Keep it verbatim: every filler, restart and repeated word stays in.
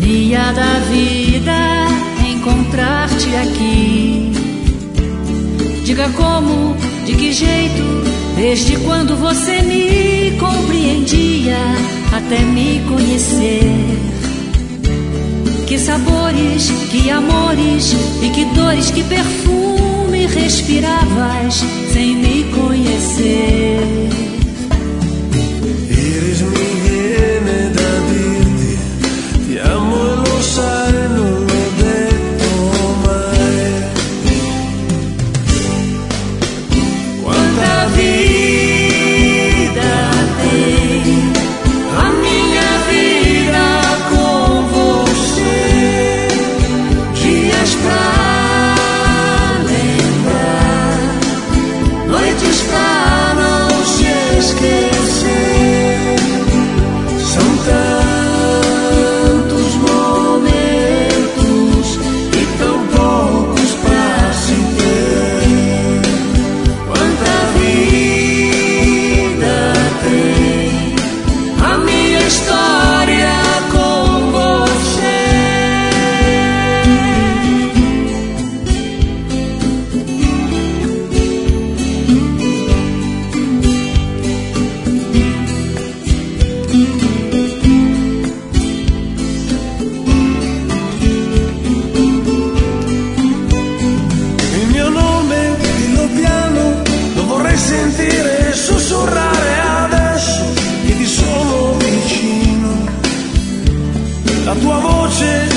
alegria da vida encontrar-te aqui. Diga como, de que jeito, desde quando você me compreendia até me conhecer. Que sabores, que amores e que dores, que perfume respiravas sem me conhecer. Iris, mi viene da dirti ti amo e lo sai, non l'ho detto mai. Quanta vida tem a minha vida com você, dias pra lembrar, noites pra não se esquecer. São tantos momentos e tão poucos pra se ter. Quanta vida tem a minha história com você. Il mio nome, dillo piano, lo vorrei sentire sussurrare adesso che ti sono vicino. La tua voce